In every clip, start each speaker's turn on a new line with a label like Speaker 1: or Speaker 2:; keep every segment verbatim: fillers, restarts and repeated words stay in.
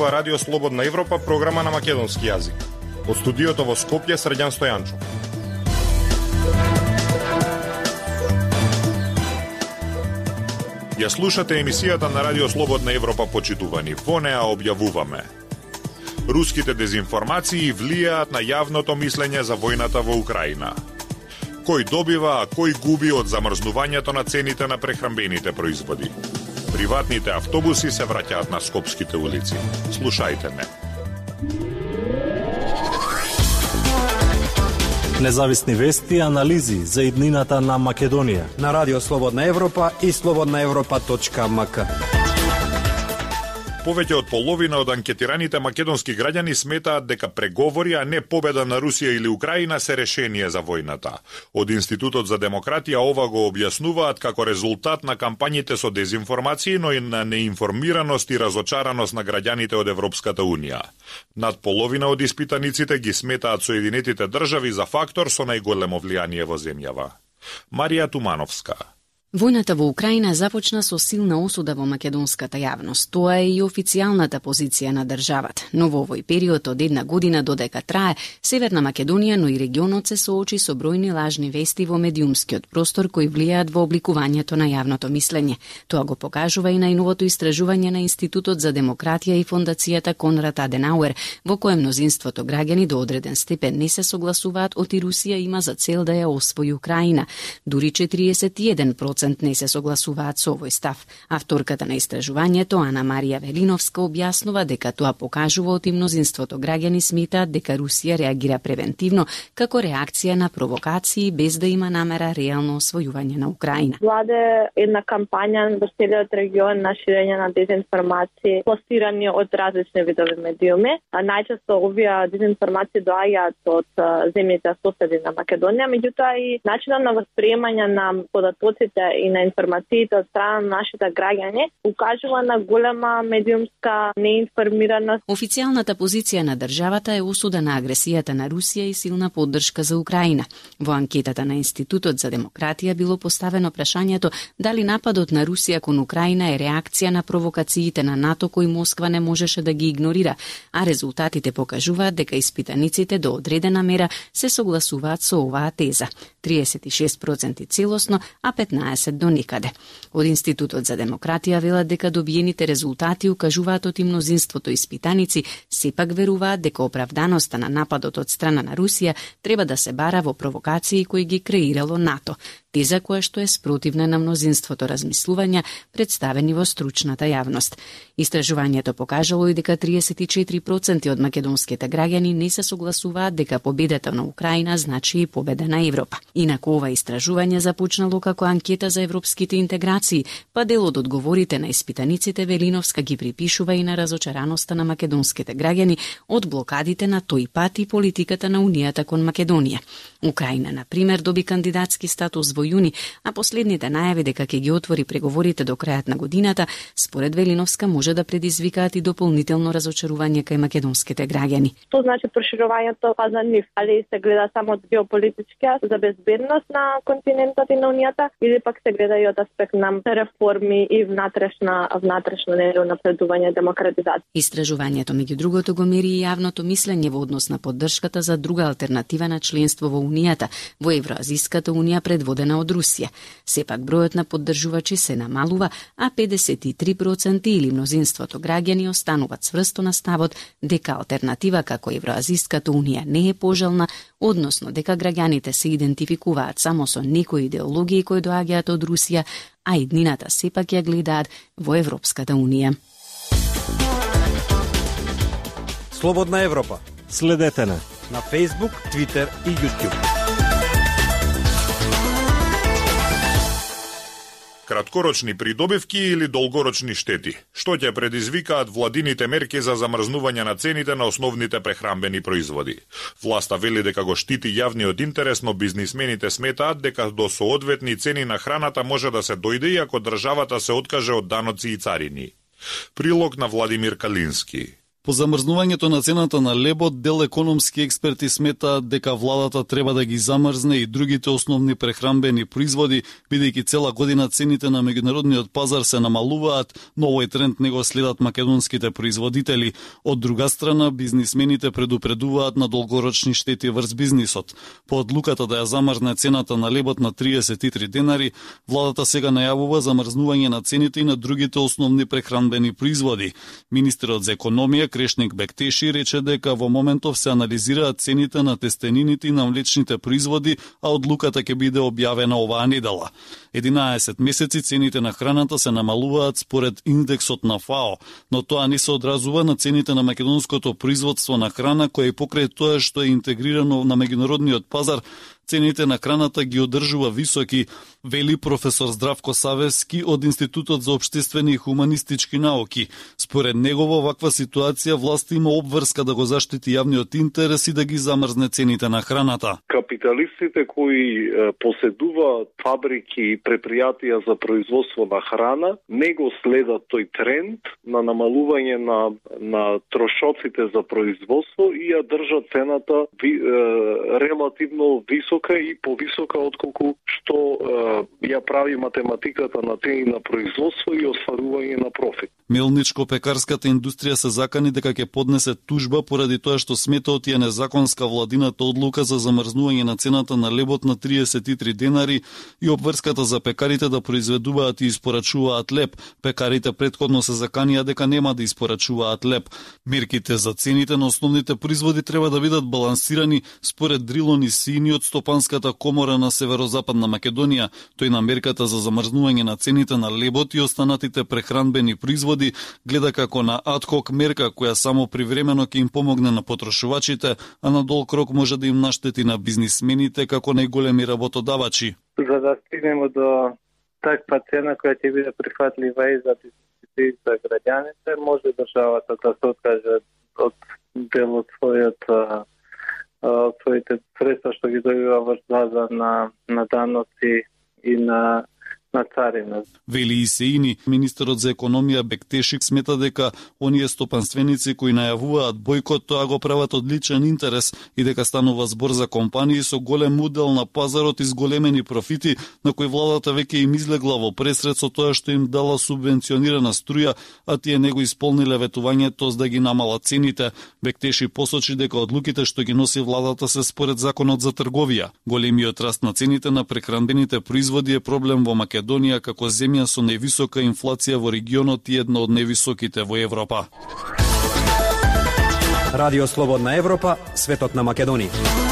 Speaker 1: слушнете Радио Слободна Европа, програма на македонски јазик. Од студиото во Скопје, Срđan Стојанчов. Ја слушате емисијата на Радио Слободна Европа, почитувани. Во неа објавуваме: руските дезинформации влијаат на јавното мислење за војната во Украина. Кој добива, а кој губи од замрзнувањето на цените на прехранбените производи. Приватните автобуси се враќаат на скопските улици. Слушајте ме.
Speaker 2: Независни вести и анализи за иднината на Македонија
Speaker 3: на Радио Слободна Европа и слободна европа точка ем ка.
Speaker 1: Повеќе од половина од анкетираните македонски граѓани сметаат дека преговори, а не победа на Русија или Украина се решение за војната. Од Институтот за демократија ова го објаснуваат како резултат на кампањите со дезинформации, но и на неинформираност и разочараност на граѓаните од Европската Унија. Над половина од испитаниците ги сметаат Соединетите држави за фактор со најголемо влијание во земјава. Марија Тумановска.
Speaker 4: Војната во Украина започна со силна осуда во македонската јавност. Тоа е и официјалната позиција на државата. Но во овој период од една година додека трае, Северна Македонија, но и регионот се соочи со бројни лажни вести во медиумскиот простор кои влијаат во обликувањето на јавното мислење. Тоа го покажува и најновото истражување на Институтот за демократија и Фондацијата Конрад Аденауер, во кое мнозинството граѓани до одреден степен не се согласуваат оти Русија има за цел да ја освои Украина. Дури четириесет и еден проценти не се согласуваат со овој став. Авторката на истражувањето, Ана Марија Велиновска, објаснува дека тоа покажува оти мнозинството граѓани сметаат дека Русија реагира превентивно како реакција на провокации без да има намера реално освојување на Украина.
Speaker 5: Владе една кампања во целиот регион на ширење на дезинформации, пласирани од различни видови медиуми. А најчесто овие дезинформации доаѓаат од земјите соседи на Македонија, меѓутоа и начинот на восприемање на податоците и на информациите од страна на нашите граѓани укажува на голема медиумска неинформираност.
Speaker 4: Официјалната позиција на државата е осуда на агресијата на Русија и силна поддршка за Украина. Во анкетата на Институтот за демократија било поставено прашањето дали нападот на Русија кон Украина е реакција на провокациите на НАТО кои Москва не можеше да ги игнорира, а резултатите покажуваат дека испитаниците до одредена мера се согласуваат со оваа теза. триесет и шест проценти целосно, а петнаесет до никаде. Од Институтот за демократија велат дека добиените резултати укажуваат оти мнозинството испитаници сепак веруваат дека оправданоста на нападот од страна на Русија треба да се бара во провокации кои ги креирало НАТО, теза која што е спротивна на мнозинството размислувања представени во стручната јавност. Истражувањето покажало и дека триесет и четири проценти од македонските граѓани не се согласуваат дека победата на Украина значи и победа на Европа. Инаку ова истражување започнало како анкета за европските интеграции, па дел од одговорите на испитаниците Велиновска ги припишува и на разочараноста на македонските граѓани од блокадите на тој пат и политиката на Унијата кон Македонија. Украина, на пример, доби кандидатски статус во јуни, а последните најави дека ќе ги отвори преговорите до крајот на годината, според Велиновска може да предизвикаат и дополнително разочарување кај македонските граѓани.
Speaker 5: Тоа значи проширувањето за нив, али се гледа само од геополитички за безбедност на континентот и на Унијата, или пак се гледа и од аспект на реформи и внатрешна внатрешно напредување и демократизација.
Speaker 4: Истражувањето меѓу другото го мери и јавното мислење во однос на поддршката за друга алтернатива на членство во Унијата, во Евроазиската унија предводена од Русија. Сепак бројот на поддржувачи се намалува, а педесет и три проценти или мнозинството граѓани остануваат сврсто на ставот дека алтернатива како Евроазиската унија не е пожелна, односно дека граѓаните се идентификуваат само со некои идеологии кои доаѓаат од Русија, а иднината сепак ја гледаат во Европската унија.
Speaker 3: Слободна Европа.
Speaker 2: Следете на
Speaker 3: на Facebook, Twitter и YouTube.
Speaker 1: Краткорочни придобивки или долгорочни штети? Што ќе предизвикаат владините мерки за замрзнување на цените на основните прехранбени производи? Власта вели дека го штити јавниот интерес, но бизнисмените сметаат дека до соодветни цени на храната може да се дојде и ако државата се откаже од даноци и царини. Прилог на Владимир Калински.
Speaker 6: По замрзнувањето на цената на лебот, дел економски експерти сметаат дека владата треба да ги замрзне и другите основни прехранбени производи, бидејќи цела година цените на меѓународниот пазар се намалуваат, но овој тренд не го следат македонските производители. Од друга страна, бизнисмените предупредуваат на долгорочни штети врз бизнисот. По одлуката да ја замрзне цената на лебот на триесет и три денари, владата сега најавува замрзнување на цените и на другите основни прехранбени производи. Министерот за економија Крешник Бектеши рече дека во моментов се анализираат цените на тестенините и на млечните производи, а одлуката ќе биде објавена оваа недела. единаесет месеци цените на храната се намалуваат според индексот на ФАО, но тоа не се одразува на цените на македонското производство на храна, кој е покрај тоа што е интегрирано на меѓународниот пазар. Цените на храната ги одржува високи, вели професор Здравко Савевски од Институтот за општествени и хуманистички науки. Според него во ваква ситуација власта има обврска да го заштити јавниот интерес и да ги замрзне цените на храната.
Speaker 7: Капиталистите кои поседуваат фабрики и предпријатија за производство на храна не го следат тој тренд на намалување на на трошоците за производство и ја држат цената ви, е, релативно висока и повисока отколку што е, ја прави математиката на цени на производство и остварување на профит.
Speaker 6: Мелничко-пекарската индустрија се закани дека ќе поднесе тужба поради тоа што сметаат ја незаконска владината одлука за замрзнување на цената на лебот на триесет и три денари и обврската за пекарите да произведуваат и испорачуваат леб. Пекарите претходно се заканија дека нема да испорачуваат леб. Мерките за цените на основните производи треба да бидат балансирани според Дрилон Сини од Стопанската комора на Северозападна Македонија. Тој на мерката за замрзнување на цените на лебот и останатите прехранбени производи гледа како на адхок мерка која само привремено ќе им помогне на потрошувачите, а на долг рок може да им наштети на бизнисмените како најголеми работодавачи.
Speaker 8: За да стигнеме до таква цена која ќе биде прифатлива и за бизнисите и за граѓаните, може државата да се откаже од дел од својот од своите средства што ги добива врз база на на даноци и на на царина.
Speaker 6: Вели Исеини, министерот за економија Бектешик смета дека оние стопанственици кои најавуваат бојкот тоа го прават од личен интерес и дека станува збор за компании со голем удел на пазарот и зголемени профити на кои владата веќе им излегла во пресред со тоа што им дала субвенционирана струја, а тие не го исполниле ветувањето за да ги намалат цените. Бектеши посочи дека одлуките што ги носи владата се според законот за трговија. Големиот раст на цените на прехранбените производи е проблем во Македонија Македонија како земја со највисока инфлација во регионот и една од највисоките во Европа.
Speaker 3: Радио Слободна Европа, светот на Македонија.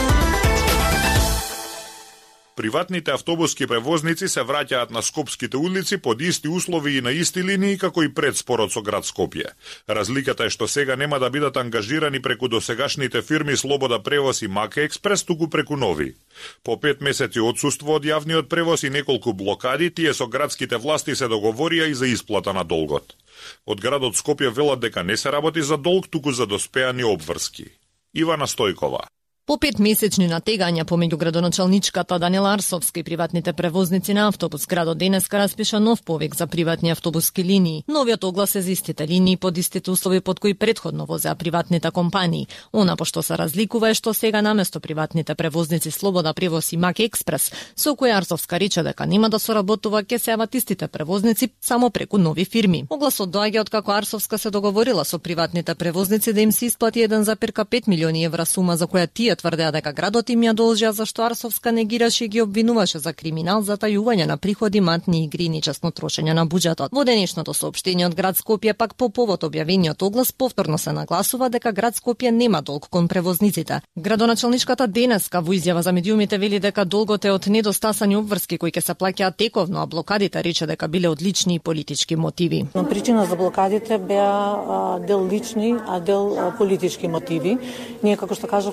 Speaker 1: Приватните автобуски превозници се враќаат на скопските улици под исти услови и на исти линии како и пред спорот со град Скопје. Разликата е што сега нема да бидат ангажирани преку досегашните фирми Слобода превоз и Маке Експрес, туку преку нови. По пет месеци отсуство од јавниот превоз и неколку блокади, тие со градските власти се договорија и за исплата на долгот. Од градот Скопје велат дека не се работи за долг, туку за доспеани обврски. Ивана Стојкова.
Speaker 9: По пет месечни натегања помеѓу градоначалничката Данила Арсовска и приватните превозници на автобус, градот денеска распиша нов повик за приватни автобуски линии. Новиот оглас е за истите линии под истите услови под кои претходно возеа приватните компании. Она по што се разликува е што сега наместо приватните превозници Слобода превоз и Маке Експрес, со кои Арсовска рече дека нема да соработува, ќе се јават истите превозници само преку нови фирми. Огласот доаѓа од како Арсовска се договорила со приватните превозници да им се исплати еден запирка пет милиони евра сума за која тие тврдеа дека градот им ја должија, зашто Арсовска негираше и ги обвинуваше за криминал, затајување на приходи, матни игри и нечесно трошење на буџетот. Во денешното соопштение од град Скопје пак по повод објавениот оглас повторно се нагласува дека град Скопје нема долг кон превозниците. Градоначалничката денеска во изјава за медиумите вели дека долгот е од недостасани обврски кои ќе се плаќаат тековно, а блокадите рече дека биле од лични и политички мотиви.
Speaker 10: Но причина за блокадите беа дел лични, а дел политички мотиви. Ние како што кажавме повеќе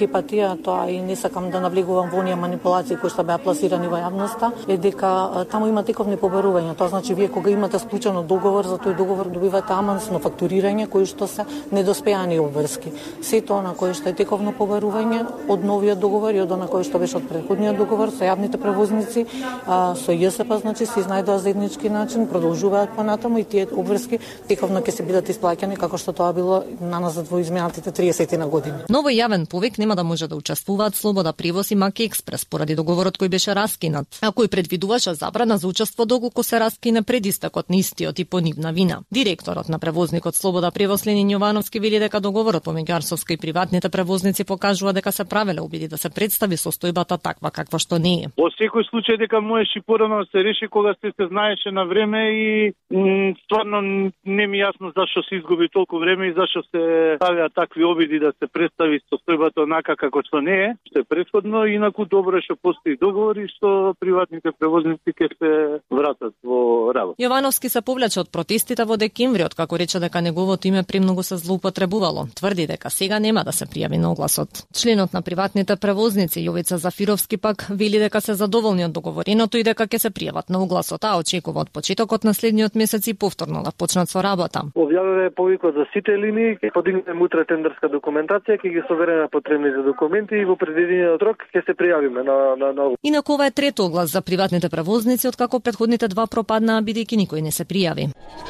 Speaker 10: кепатија, тоа и не сакам да навлегувам во оние манипулации кои што беа пласирани во јавноста, е дека таму има тековни побарувања. Тоа значи вие кога имате склучено договор, за тој договор добивате авансно фактурирање кои што се недоспеани обврски. Сето на кои што е тековно побарување од новиот договор и од она кој што беше од претходниот договор со јавните превозници, а, со ЈСП, значи се изнајдоа заеднички начин, продолжуваат понатаму и тие обврски тековно ќе се бидат исплаќани како што тоа било наназад во изминатите триесет на години.
Speaker 9: Ново јавен повик нема да може да учествуваат Слобода превоз и Маки Експрес поради договорот кој беше раскинат, а кој предвидуваше забрана за учество доколку се раскине пред истекот на истиот и по нивна вина. Директорот на превозникот Слобода превоз Ленин Јовановски вели дека договорот помеѓу Арсовска и приватните превозници покажува дека се правеле обиди да се представи состојбата таква каква што не е.
Speaker 11: Во секој случај дека можеше порано да се реши кога се се знаеше на време и м, стварно не ми јасно зашто се изгуби толку време и зашто се ставиа такви обиди да се представи состојбата онака како што не е, што е претходно, инаку добро што постои договори што приватните превозници ќе се вратат во работа.
Speaker 9: Јовановски се повлече од протестите во декември, откако рече дека неговото име премногу се злоупотребувало. Тврди дека сега нема да се пријави на огласот. Членот на приватните превозници Јовица Зафировски пак вели дека се задоволни од договореното и дека ќе се пријават на огласот, а очекува од почетокот на следниот месец и повторно да почнат со работа.
Speaker 8: Објавиве повикот за сите линии, ќе подигнеме утре тендерска документација, ќе ги совериме потребните документи и во предвидениот рок ќе се пријавиме на на на.
Speaker 9: Инаку ова е трет оглас за приватните превозници откако претходните два пропаднаа бидејќи никој не се пријави.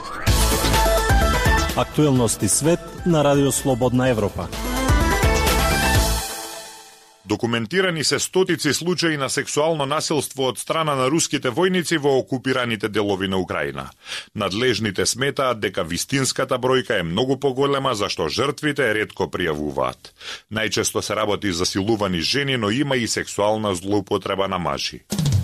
Speaker 2: Актуелности свет на Радио Слободна Европа.
Speaker 1: Документирани се стотици случаи на сексуално насилство од страна на руските војници во окупираните делови на Украина. Надлежните сметаат дека вистинската бројка е многу поголема, зашто жртвите ретко пријавуваат. Најчесто се работи за силувани жени, но има и сексуална злоупотреба на мажи.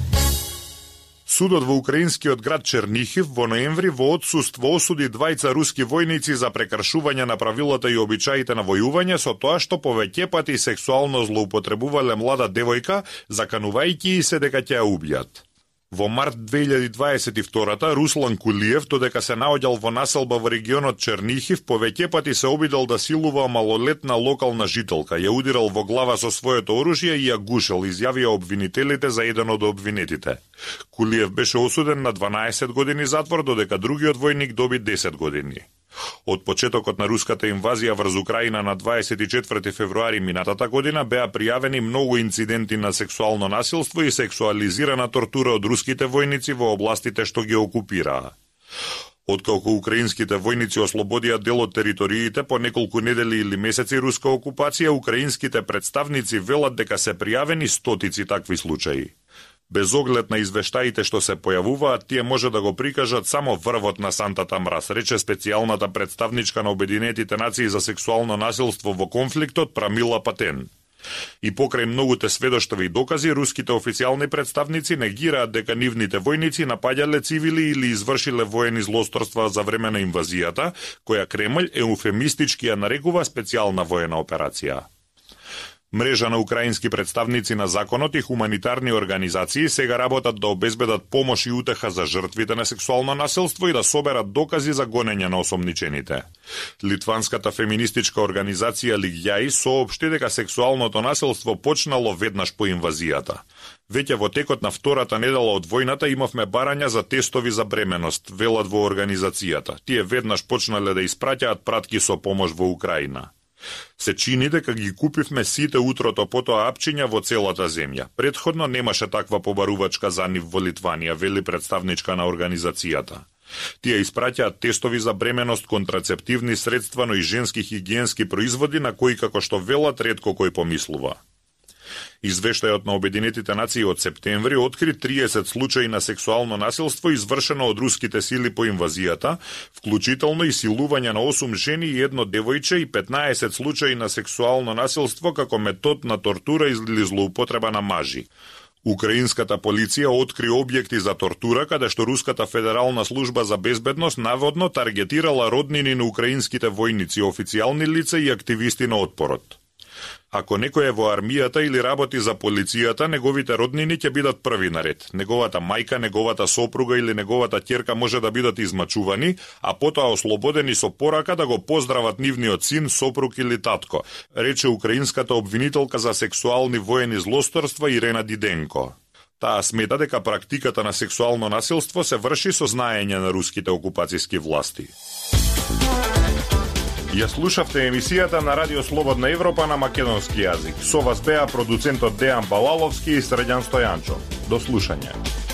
Speaker 1: Судот во украинскиот град Чернихив во ноември во отсуство осуди двајца руски војници за прекршување на правилата и обичаите на војување со тоа што повеќе пати сексуално злоупотребувале млада девојка, заканувајќи и се дека ќе ја убијат. Во март две илјади дваесет и втора Руслан Кулиев, додека се наоѓал во населба во регионот Чернихив, повеќе пати се обидел да силува малолетна локална жителка, ја удирал во глава со своето оружје и ја гушел, изјавија обвинителите за еден од обвинетите. Кулиев беше осуден на дванаесет години затвор, додека другиот војник доби десет години. Од почетокот на руската инвазија врз Украина на дваесет и четврти февруари минатата година беа пријавени многу инциденти на сексуално насилство и сексуализирана тортура од руските војници во областите што ги окупираа. Откако украинските војници ослободија дел од териториите по неколку недели или месеци руска окупација, украинските представници велат дека се пријавени стотици такви случаи. Без оглед на извештаите што се појавуваат, тие може да го прикажат само врвот на сантата мраз, рече специјалната представничка на Обединетите нации за сексуално насилство во конфликтот Прамила Патен. И покрај многуте сведоштови и докази, руските официјални представници негираат дека нивните војници напаѓале цивили или извршиле воени злосторства за време на инвазијата, која Кремљ еуфемистички ја нарекува специјална воена операција. Мрежа на украински представници на законот и хуманитарни организации сега работат да обезбедат помош и утеха за жртвите на сексуално насилство и да соберат докази за гонење на осомничените. Литванската феминистичка организација Лигјаи соопшти дека сексуалното насилство почнало веднаш по инвазијата. Веќе во текот на втората недела од војната имавме барања за тестови за бременост, велат во организацијата. Тие веднаш почнале да испраќаат пратки со помош во Украина. Се чини дека ги купивме сите утрото потоа апчиња во целата земја. Предходно немаше таква побарувачка за нив во Литванија, вели представничка на организацијата. Тие испраќаат тестови за бременост, контрацептивни средства, но и женски хигиенски производи на кои, како што велат, ретко кој помислува. Извештајот на Обединетите нации од септември откри триесет случаи на сексуално насилство извршено од руските сили по инвазијата, вклучително и силување на осум жени и едно девојче и петнаесет случаи на сексуално насилство како метод на тортура или злоупотреба на мажи. Украинската полиција откри објекти за тортура каде што Руската федерална служба за безбедност наводно таргетирала роднини на украинските војници, официјални лица и активисти на отпорот. Ако некој е во армијата или работи за полицијата, неговите роднини ќе бидат први на ред. Неговата мајка, неговата сопруга или неговата ќерка може да бидат измачувани, а потоа ослободени со порака да го поздрават нивниот син, сопруг или татко, рече украинската обвинителка за сексуални воени злосторства Ирена Диденко. Таа смета дека практиката на сексуално насилство се врши со знаење на руските окупацијски власти. Ја слушавте емисијата на Радио Слободна Европа на македонски јазик. Со вас беа продуцентот Дејан Балаловски и Средјан Стојанчо. До слушање.